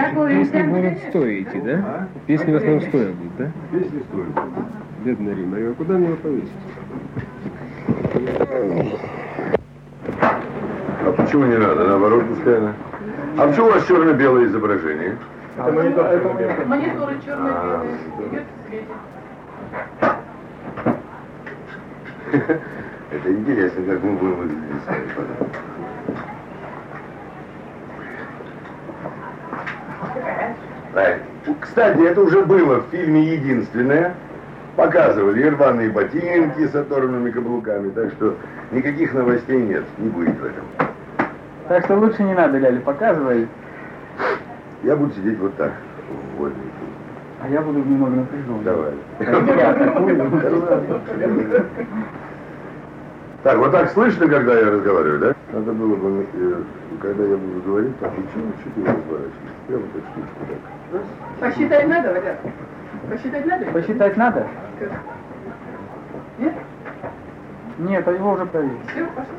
Песни будут стоить, да? Песни в основном стоят будут, да? Песни стоят. Бедная Рима, а куда мне его повесить? А почему не надо? Наоборот, пускай она. А почему у вас черно-белое изображение? Это монитор черно-белый. Мониторы черно-белые. Идет в свете. Это интересно, как мы будем выглядеть. Кстати, это уже было в фильме «Единственное». Показывали и рваные ботинки с оторванными каблуками, так что никаких новостей нет, не будет в этом. Так что лучше не надо, Ляля, показывай. Я буду сидеть вот так, вот. А я буду немного напряжен. Давай. Так, вот так слышно, когда я разговариваю, да? Надо было бы, когда я буду говорить, так, чуть-чуть его разворачивать. Прямо так штучку так. Посчитать надо, Валя? Посчитать надо? Посчитать надо? Нет? Нет, а его уже проверили. Все, пошли.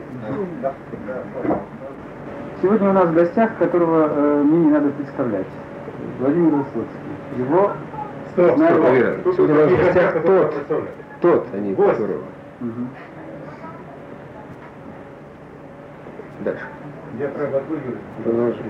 Сегодня у нас в гостях, которого мне не надо представлять. Владимир Высоцкий. Его... Стоп, Вера, сегодня у нас в гостях тот, а не которого. Дальше. Я Продолжим.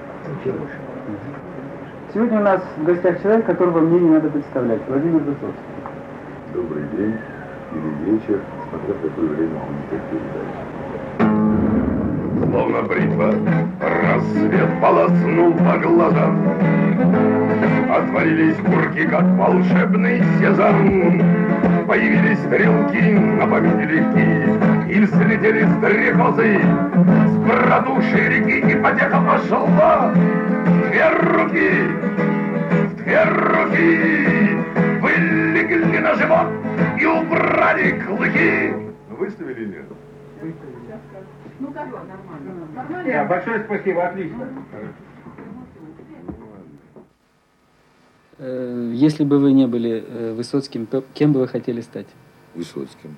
Сегодня у нас в гостях человек, которого мне не надо представлять. Владимир Высоцкий. Добрый день или вечер, смотря в какое время будет эта передача. Словно бритва, рассвет полоснул по глазам. Отворились курки, как волшебный сезон. Появились стрелки на помине легкие, и взлетели стрекозы с продувшей реки, и потеха пошла. Две руки вылегли на живот и убрали клыки. Выставили нет? Ну как, нормально. Да, большое спасибо, отлично. Если бы вы не были Высоцким, кем бы вы хотели стать? Высоцким.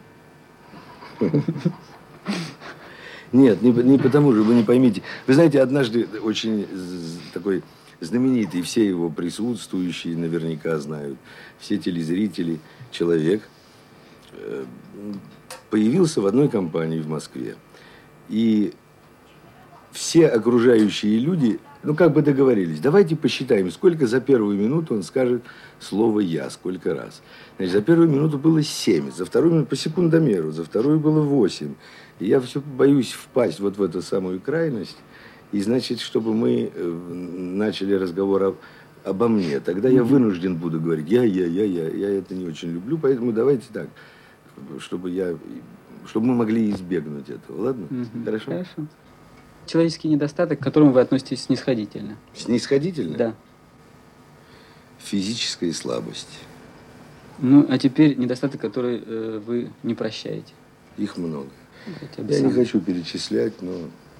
Нет, не потому же, вы не поймите. Вы знаете, однажды очень такой знаменитый, все его присутствующие наверняка знают, все телезрители, человек появился в одной компании в Москве. И все окружающие люди, ну, как бы договорились, давайте посчитаем, сколько за первую минуту он скажет слово «я», сколько раз. Значит, за первую минуту было 7, за вторую минуту по секундомеру, за вторую было 8. И я все боюсь впасть вот в эту самую крайность. И, значит, чтобы мы начали разговор обо мне, тогда я вынужден буду говорить я это не очень люблю, поэтому давайте так, чтобы мы могли избегнуть этого, ладно? Хорошо? Хорошо. Человеческий недостаток, к которому вы относитесь снисходительно. Снисходительно? Да. Физическая слабость. Ну, а теперь недостаток, который вы не прощаете. Их много. Хотя бы Я сам. не хочу перечислять, но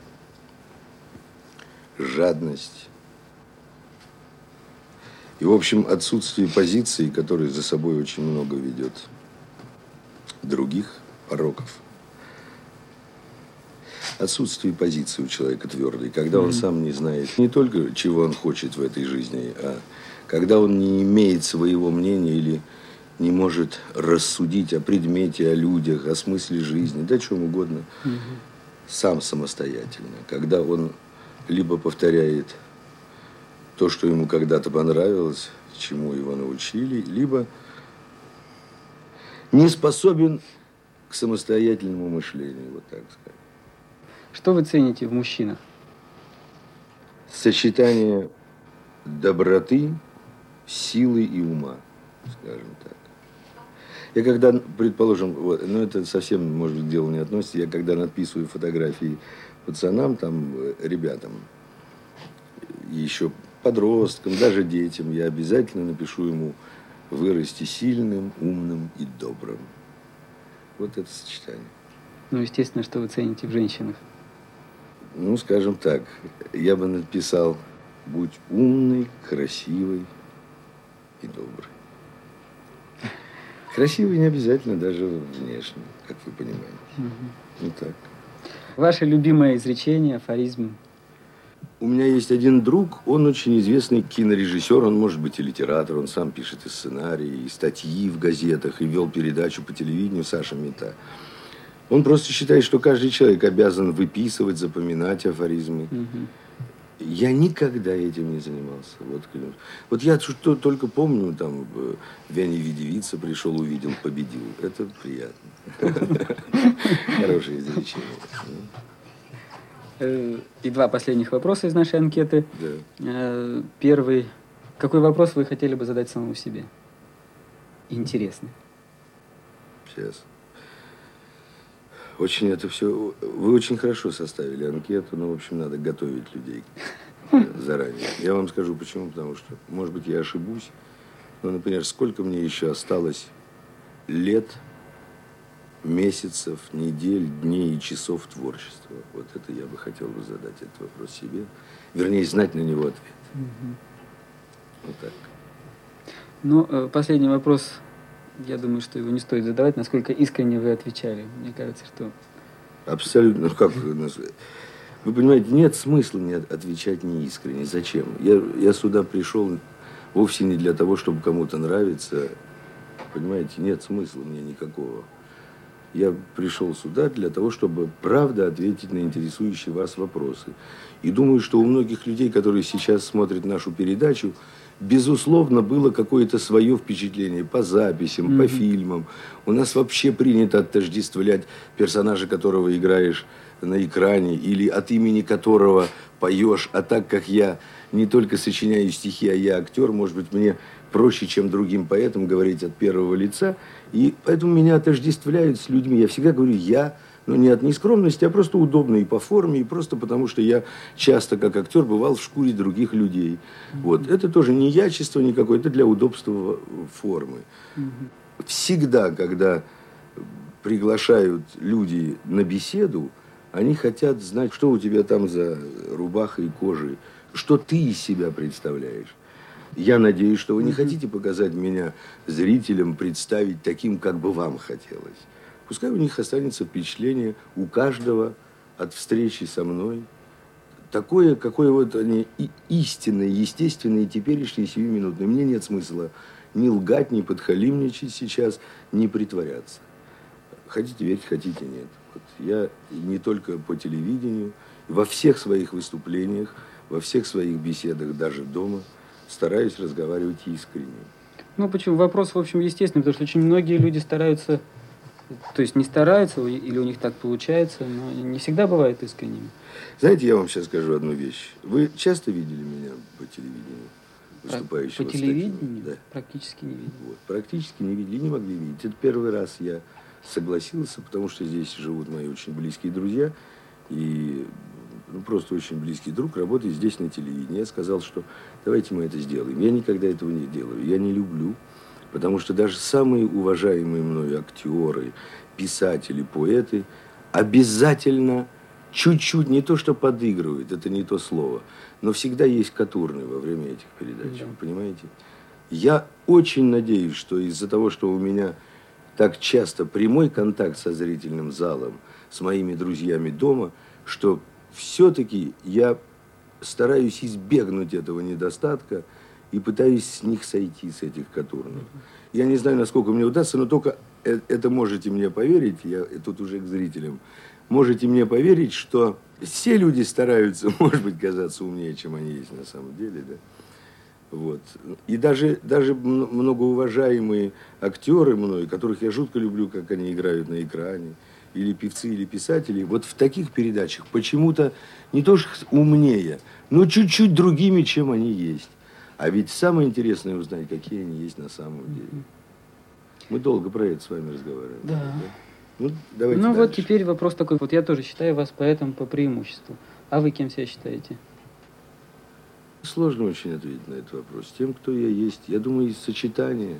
жадность. И, в общем, отсутствие позиции, которая за собой очень много ведет других пороков. Отсутствие позиции у человека твердой, когда он сам не знает не только, чего он хочет в этой жизни, а когда он не имеет своего мнения или не может рассудить о предмете, о людях, о смысле жизни, да о чем угодно, сам самостоятельно. Когда он либо повторяет то, что ему когда-то понравилось, чему его научили, либо не способен к самостоятельному мышлению, вот так сказать. Что вы цените в мужчинах? Сочетание доброты, силы и ума, скажем так. Я когда, предположим, вот, ну это совсем, может быть, к делу не относится, я когда надписываю фотографии пацанам, там, ребятам, еще подросткам, даже детям, я обязательно напишу ему «вырасти сильным, умным и добрым». Вот это сочетание. Ну, естественно, что вы цените в женщинах. Ну, скажем так, я бы написал «будь умный, красивый и добрый». Красивый не обязательно даже внешне, как вы понимаете. Ну так. Ваше любимое изречение, афоризм? У меня есть один друг, он очень известный кинорежиссер, он может быть и литератор, он сам пишет и сценарии, и статьи в газетах, и вел передачу по телевидению, Саша Мета. Он просто считает, что каждый человек обязан выписывать, запоминать афоризмы. Я никогда этим не занимался. Вот я что только помню, там, «Я не видевица», пришел, увидел, победил. Это приятно. Хорошее изречение. И два последних вопроса из нашей анкеты. Да. Первый. Какой вопрос вы хотели бы задать самому себе? Интересный. Сейчас. Очень это все... Вы очень хорошо составили анкету, но, в общем, надо готовить людей заранее. Я вам скажу почему. Потому что, может быть, я ошибусь, но, например, сколько мне еще осталось лет, месяцев, недель, дней и часов творчества. Вот это я бы хотел бы задать этот вопрос себе. Вернее, знать на него ответ. Вот так. Ну, последний вопрос. Я думаю, что его не стоит задавать. Насколько искренне вы отвечали? Мне кажется, что... Абсолютно. Как вы понимаете, нет смысла мне отвечать неискренне. Зачем? Я сюда пришел вовсе не для того, чтобы кому-то нравиться. Понимаете, нет смысла мне никакого. Я пришел сюда для того, чтобы правда ответить на интересующие вас вопросы. И думаю, что у многих людей, которые сейчас смотрят нашу передачу, безусловно, было какое-то свое впечатление по записям, по фильмам. У нас вообще принято отождествлять персонажа, которого играешь на экране, или от имени которого поешь. А так как я не только сочиняю стихи, а я актер, может быть, мне проще, чем другим поэтам, говорить от первого лица. И поэтому меня отождествляют с людьми. Я всегда говорю «я», но не от нескромности, а просто удобно и по форме, и просто потому, что я часто, как актер, бывал в шкуре других людей. Вот. Это тоже не ячество никакое, это для удобства формы. Всегда, когда приглашают люди на беседу, они хотят знать, что у тебя там за рубахой и кожей, что ты из себя представляешь. Я надеюсь, что вы не хотите показать меня зрителям, представить таким, как бы вам хотелось. Пускай у них останется впечатление у каждого от встречи со мной. Такое, какое вот они истинное, естественное, теперешнее, сиюминутное. Мне нет смысла ни лгать, ни подхалимничать сейчас, ни притворяться. Хотите верить, хотите нет. Вот я не только по телевидению, во всех своих выступлениях, во всех своих беседах, даже дома, стараюсь разговаривать искренне. Ну, почему? Вопрос, в общем, естественный, потому что очень многие люди стараются, то есть не стараются, или у них так получается, но не всегда бывают искренними. Знаете, я вам сейчас скажу одну вещь. Вы часто видели меня по телевидению, выступающего? По телевидению? Да. Практически не видели. Вот. Практически не видели, не могли видеть. Это первый раз я согласился, потому что здесь живут мои очень близкие друзья, и просто очень близкий друг работает здесь на телевидении. Я сказал, что давайте мы это сделаем. Я никогда этого не делаю. Я не люблю, потому что даже самые уважаемые мною актеры, писатели, поэты обязательно чуть-чуть, не то что подыгрывают, это не то слово, но всегда есть катурны во время этих передач. Да. Вы понимаете? Я очень надеюсь, что из-за того, что у меня так часто прямой контакт со зрительным залом, с моими друзьями дома, что все-таки я стараюсь избегнуть этого недостатка и пытаюсь с них сойти, с этих катурнов. Я не знаю, насколько мне удастся, но только это можете мне поверить, я тут уже к зрителям, можете мне поверить, что все люди стараются, может быть, казаться умнее, чем они есть на самом деле, да. Вот. И даже многоуважаемые актеры мной, которых я жутко люблю, как они играют на экране, или певцы, или писатели, вот в таких передачах почему-то не то что умнее, но чуть-чуть другими, чем они есть. А ведь самое интересное узнать, какие они есть на самом деле. Мы долго про это с вами разговаривали. Да. Ну, давайте Ну дальше. вот теперь вопрос такой. Вот я тоже считаю вас поэтом по преимуществу. А вы кем себя считаете? Сложно очень ответить на этот вопрос. Тем, кто я есть, я думаю, из сочетания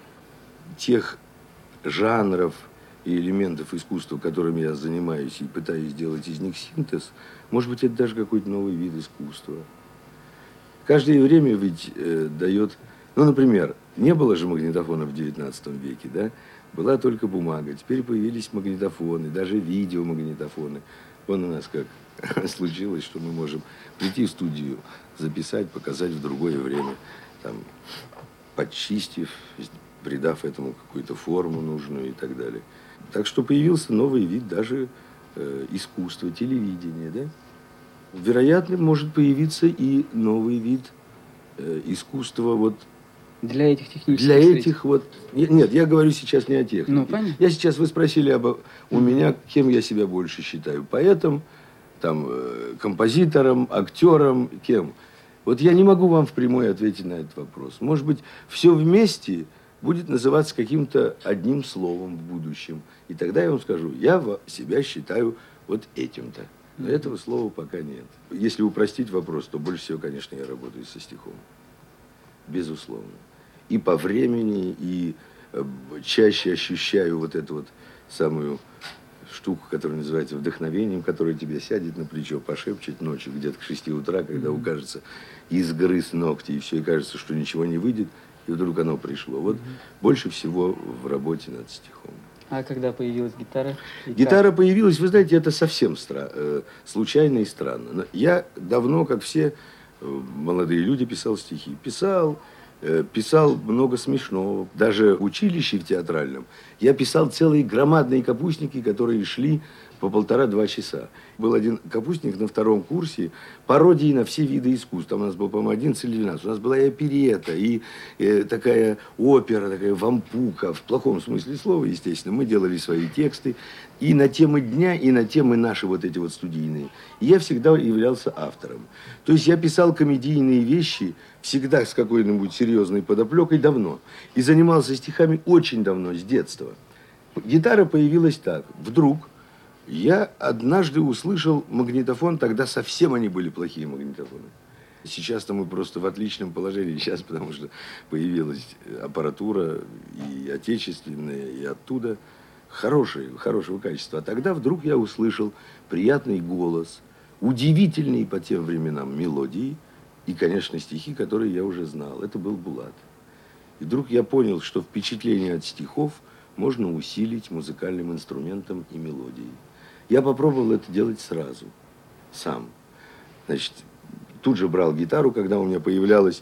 тех жанров и элементов искусства, которыми я занимаюсь, и пытаюсь сделать из них синтез, может быть, это даже какой-то новый вид искусства. Каждое время ведь дает... Ну, например, не было же магнитофона в XIX веке, да? Была только бумага. Теперь появились магнитофоны, даже видеомагнитофоны. Вон у нас как случилось, что мы можем прийти в студию, записать, показать в другое время, там, подчистив, придав этому какую-то форму нужную и так далее. Так что появился новый вид даже искусства, телевидения, да? Вероятно, может появиться и новый вид искусства вот Для этих технических для средств. этих вот... Нет, я говорю сейчас не о технике. Ну, понятно. Я сейчас, вы спросили у меня, кем я себя больше считаю. Поэтом, там, композитором, актером, кем? Вот я не могу вам впрямую ответить на этот вопрос. Может быть, все вместе будет называться каким-то одним словом в будущем. И тогда я вам скажу, я себя считаю вот этим-то. Но этого слова пока нет. Если упростить вопрос, то больше всего, конечно, я работаю со стихом. Безусловно. И по времени, и чаще ощущаю вот эту вот самую штуку, которая называется вдохновением, которая тебе сядет на плечо, пошепчет ночью где-то к 6 утра, когда укажется, изгрыз ногти, и все, и кажется, что ничего не выйдет, и вдруг оно пришло. Вот больше всего в работе над стихом. А когда появилась гитара? И Гитара появилась, вы знаете, это совсем случайно и странно. Но я давно, как все молодые люди, писал стихи. Писал много смешного. Даже в училище в театральном я писал целые громадные капустники, которые шли по 1,5-2 часа. Был один капустник на 2-м курсе, пародии на все виды искусств. Там у нас был, по-моему, 11 или 12. У нас была и оперета, и такая опера, такая вампука, в плохом смысле слова, естественно. Мы делали свои тексты и на темы дня, и на темы наши вот эти вот студийные. И я всегда являлся автором. То есть я писал комедийные вещи всегда с какой-нибудь серьезной подоплекой давно. И занимался стихами очень давно, с детства. Гитара появилась так. Вдруг я однажды услышал магнитофон, тогда совсем они были плохие магнитофоны. Сейчас-то мы просто в отличном положении, сейчас, потому что появилась аппаратура и отечественная, и оттуда хорошего качества. А тогда вдруг я услышал приятный голос, удивительные по тем временам мелодии и, конечно, стихи, которые я уже знал. Это был Булат. И вдруг я понял, что впечатление от стихов можно усилить музыкальным инструментом и мелодией. Я попробовал это делать сразу, сам. Значит, тут же брал гитару, когда у меня появлялась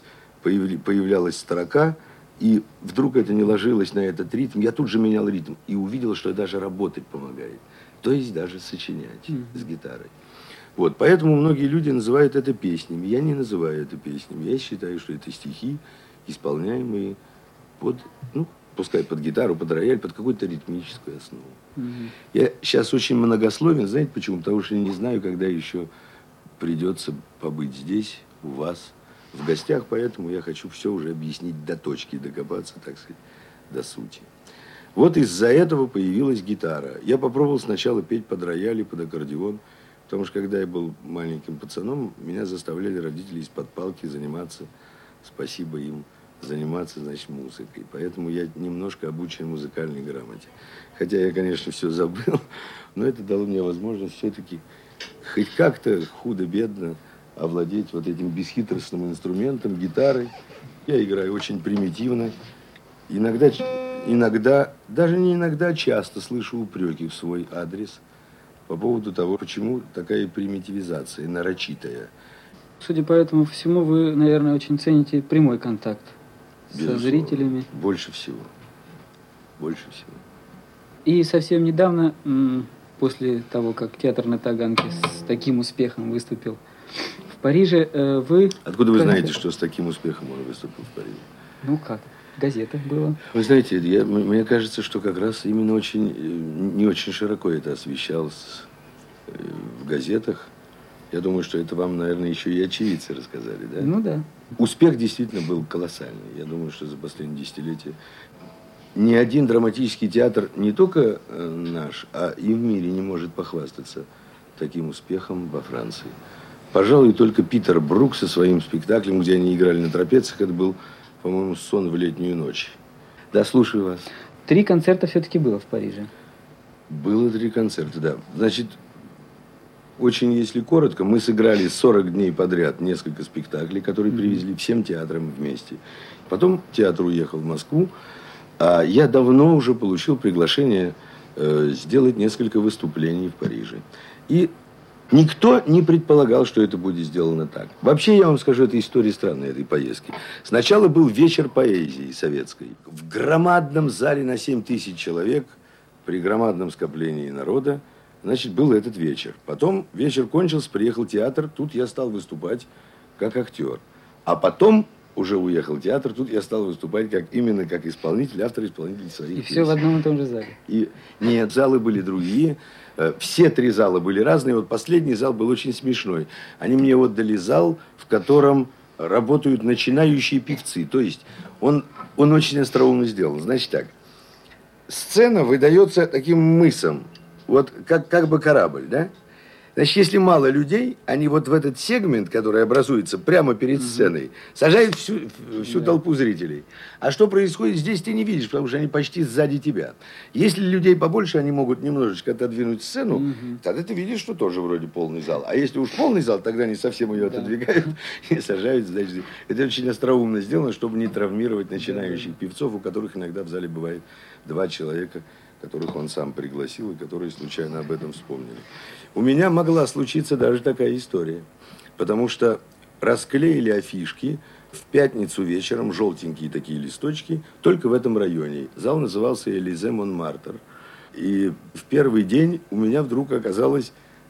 строка, и вдруг это не ложилось на этот ритм, я тут же менял ритм и увидел, что даже работать помогает. То есть даже сочинять с гитарой. Вот, поэтому многие люди называют это песнями. Я не называю это песнями. Я считаю, что это стихи, исполняемые под, пускай под гитару, под рояль, под какую-то ритмическую основу. Я сейчас очень многословен, знаете почему? Потому что не знаю, когда еще придется побыть здесь, у вас, в гостях, поэтому я хочу все уже объяснить до точки, докопаться, так сказать, до сути. Вот из-за этого появилась гитара. Я попробовал сначала петь под рояль и под аккордеон, потому что когда я был маленьким пацаном, меня заставляли родители из-под палки заниматься, спасибо им, заниматься, значит, музыкой. Поэтому я немножко обучен музыкальной грамоте. Хотя я, конечно, все забыл, но это дало мне возможность все-таки хоть как-то худо-бедно овладеть вот этим бесхитростным инструментом, гитарой. Я играю очень примитивно. Иногда, даже не иногда, часто слышу упреки в свой адрес по поводу того, почему такая примитивизация, нарочитая. Судя по этому всему, вы, наверное, очень цените прямой контакт со зрителями. Больше всего. Больше всего. И совсем недавно, после того, как театр на Таганке с таким успехом выступил в Париже, вы... Откуда вы знаете, что с таким успехом он выступил в Париже? Ну как, в газетах было. Вы знаете, мне кажется, что как раз именно не очень широко это освещалось в газетах. Я думаю, что это вам, наверное, еще и очевидцы рассказали, да? Ну да. Успех действительно был колоссальный. Я думаю, что за последние десятилетия ни один драматический театр, не только наш, а и в мире не может похвастаться таким успехом во Франции. Пожалуй, только Питер Брук со своим спектаклем, где они играли на трапециях, это был, по-моему, «Сон в летнюю ночь». Да, слушаю вас. 3 концерта все-таки было в Париже. Было 3 концерта, да. Значит, очень, если коротко, мы сыграли 40 дней подряд несколько спектаклей, которые привезли всем театрам вместе. Потом театр уехал в Москву, а я давно уже получил приглашение сделать несколько выступлений в Париже. И Никто не предполагал, что это будет сделано так. Вообще, я вам скажу, это история странная этой поездки. Сначала был вечер поэзии советской. В громадном зале на 7 тысяч человек, при громадном скоплении народа, значит, был этот вечер. Потом вечер кончился, приехал театр, тут я стал выступать как актер. А потом уже уехал театр, тут я стал выступать именно как исполнитель, автор-исполнитель своих песен. И все в одном и том же зале? Нет, залы были другие. Все 3 зала были разные. Вот последний зал был очень смешной. Они мне отдали зал, в котором работают начинающие певцы. То есть он очень остроумно сделан. Значит так, сцена выдается таким мысом, вот как бы корабль, да? Значит, если мало людей, они вот в этот сегмент, который образуется прямо перед сценой, сажают всю толпу зрителей. А что происходит здесь, ты не видишь, потому что они почти сзади тебя. Если людей побольше, они могут немножечко отодвинуть сцену, тогда ты видишь, что тоже вроде полный зал. А если уж полный зал, тогда они совсем ее отодвигают и сажают. Значит, это очень остроумно сделано, чтобы не травмировать начинающих певцов, у которых иногда в зале бывает 2 человека, которых он сам пригласил и которые случайно об этом вспомнили. У меня могла случиться даже такая история, потому что расклеили афишки в пятницу вечером, желтенькие такие листочки, только в этом районе. Зал назывался Элизе Монмартр. И в первый день у меня вдруг оказалось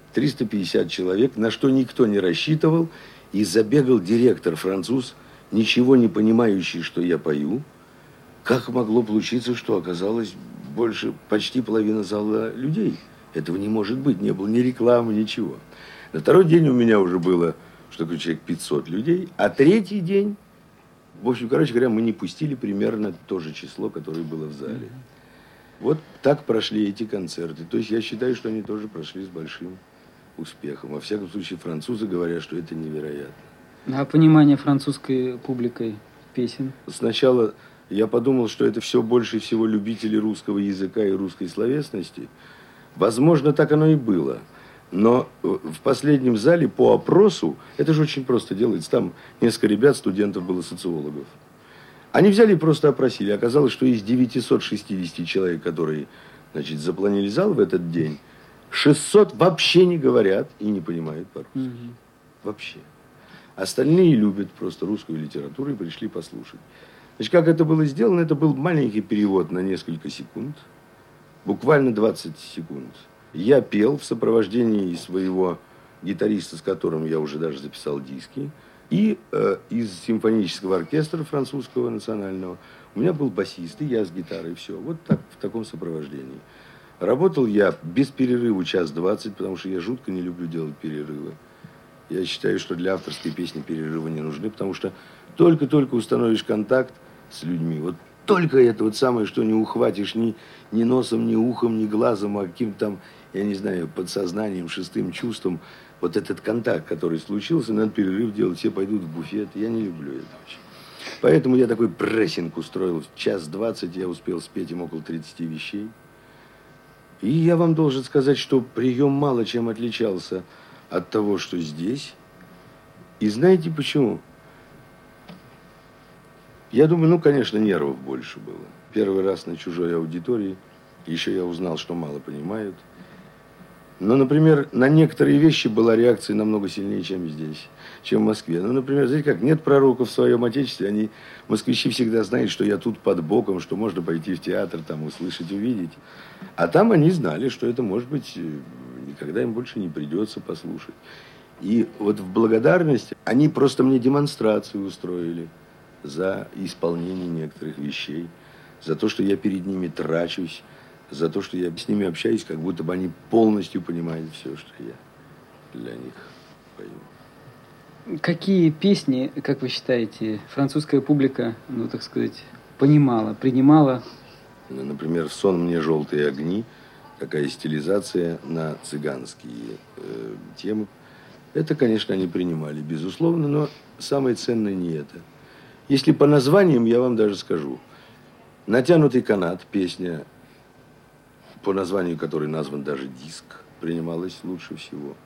350 человек, на что никто не рассчитывал, и забегал директор француз, ничего не понимающий, что я пою. Как могло получиться, что оказалось почти половина зала людей? Этого не может быть, не было ни рекламы, ничего. На 2-й день у меня уже было, что такое, человек 500 людей, а 3-й день, в общем, короче говоря, мы не пустили примерно то же число, которое было в зале. Вот так прошли эти концерты. То есть я считаю, что они тоже прошли с большим успехом. Во всяком случае, французы говорят, что это невероятно. А понимание французской публикой песен? Сначала я подумал, что это все больше всего любители русского языка и русской словесности. Возможно, так оно и было. Но в последнем зале по опросу, это же очень просто делается, там несколько ребят, студентов было, социологов. Они взяли и просто опросили. Оказалось, что из 960 человек, которые, значит, запланили зал в этот день, 600 вообще не говорят и не понимают по-русски. Вообще. Остальные любят просто русскую литературу и пришли послушать. Значит, как это было сделано? Это был маленький перевод на несколько секунд. Буквально 20 секунд. Я пел в сопровождении своего гитариста, с которым я уже даже записал диски, и из симфонического оркестра французского национального. У меня был басист, и я с гитарой, все. Вот так, в таком сопровождении. Работал я без перерыва 1:20, потому что я жутко не люблю делать перерывы. Я считаю, что для авторской песни перерывы не нужны, потому что только-только установишь контакт с людьми, вот только это вот самое, что не ухватишь ни носом, ни ухом, ни глазом, а каким-то там, я не знаю, подсознанием, 6-м чувством. Вот этот контакт, который случился, надо перерыв делать, все пойдут в буфет. Я не люблю это очень. Поэтому я такой прессинг устроил. В 1:20 я успел спеть им около 30 вещей. И я вам должен сказать, что прием мало чем отличался от того, что здесь. И знаете почему? Я думаю, конечно, нервов больше было. Первый раз на чужой аудитории. Еще я узнал, что мало понимают. Но, например, на некоторые вещи была реакция намного сильнее, чем здесь, чем в Москве. Ну, например, знаете как, нет пророков в своем отечестве. Москвичи всегда знают, что я тут под боком, что можно пойти в театр, там, услышать, увидеть. А там они знали, что это, может быть, никогда им больше не придется послушать. И вот в благодарность они просто мне демонстрацию устроили за исполнение некоторых вещей, за то, что я перед ними трачусь, за то, что я с ними общаюсь, как будто бы они полностью понимают все, что я для них пою. Какие песни, как вы считаете, французская публика, ну, так сказать, понимала, принимала? Ну, например, «Сон мне желтые огни», такая стилизация на цыганские темы. Это, конечно, они принимали, безусловно, но самое ценное не это. Если по названиям, я вам даже скажу. «Натянутый канат», песня, по названию которой назван даже диск, принималась лучше всего.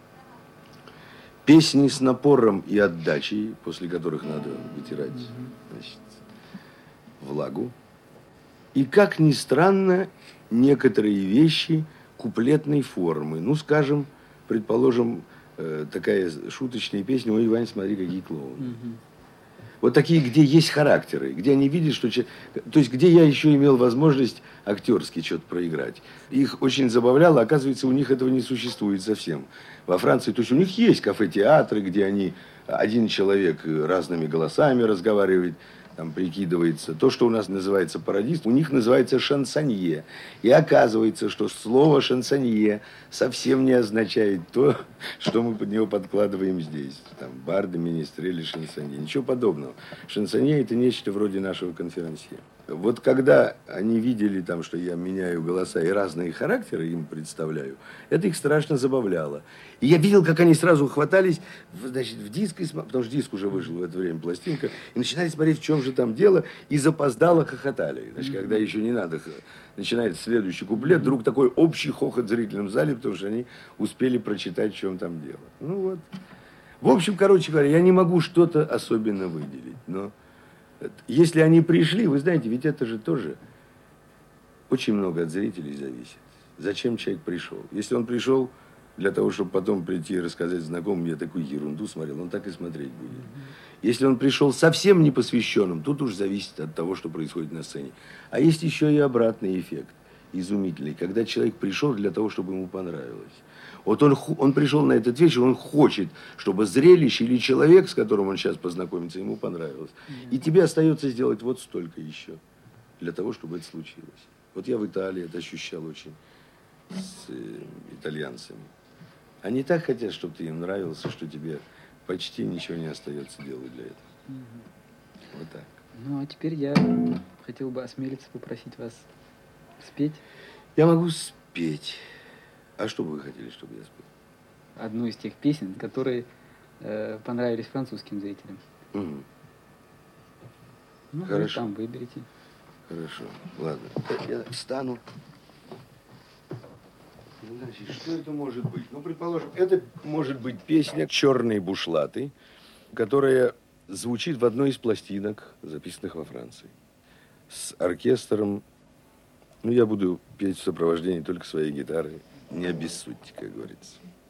Песни с напором и отдачей, после которых надо вытирать, значит, влагу. И, как ни странно, некоторые вещи куплетной формы. Ну, скажем, предположим, такая шуточная песня «Ой, Вань, смотри, какие клоуны». Вот такие, где есть характеры, где они видят, что... То есть, где я еще имел возможность актерски что-то проиграть. Их очень забавляло, оказывается, у них этого не существует совсем. Во Франции, то есть, у них есть кафе-театры, где они, один человек разными голосами разговаривает, там прикидывается. То, что у нас называется пародист, у них называется шансонье. И оказывается, что слово шансонье совсем не означает то, что мы под него подкладываем здесь. Там барды, министрели, шансонье. Ничего подобного. Шансонье – это нечто вроде нашего конферансье. Вот когда они видели, там, что я меняю голоса и разные характеры им представляю, это их страшно забавляло. И я видел, как они сразу хватались, значит, в диск, потому что диск уже вышел в это время, пластинка, и начинали смотреть, в чем же там дело, и запоздало хохотали. Значит, когда еще не надо, начинается следующий куплет, вдруг такой общий хохот в зрительном зале, потому что они успели прочитать, в чем там дело. Ну вот. В общем, короче говоря, я не могу что-то особенно выделить, но... Если они пришли, вы знаете, ведь это же тоже очень много от зрителей зависит. Зачем человек пришел? Если он пришел для того, чтобы потом прийти и рассказать знакомым, я такую ерунду смотрел, он так и смотреть будет. Если он пришел совсем непосвященным, тут уж зависит от того, что происходит на сцене. А есть еще и обратный эффект, изумительный, когда человек пришел для того, чтобы ему понравилось. Вот он пришел на этот вечер, он хочет, чтобы зрелище или человек, с которым он сейчас познакомится, ему понравилось. И тебе остается сделать вот столько еще, для того, чтобы это случилось. Вот я в Италии это ощущал очень с итальянцами. Они так хотят, чтобы ты им нравился, что тебе почти ничего не остается делать для этого. Вот так. Ну, а теперь я хотел бы осмелиться попросить вас спеть. Я могу спеть. А что бы вы хотели, чтобы я спел? Одну из тех песен, которые понравились французским зрителям. Ну, Хорошо. вы там выберите. Хорошо, ладно. Я встану. Значит, что это может быть? Ну, предположим, это может быть песня «Черные бушлаты», которая звучит в одной из пластинок, записанных во Франции. С оркестром. Ну, я буду петь в сопровождении только своей гитары. Не обессудьте, как говорится.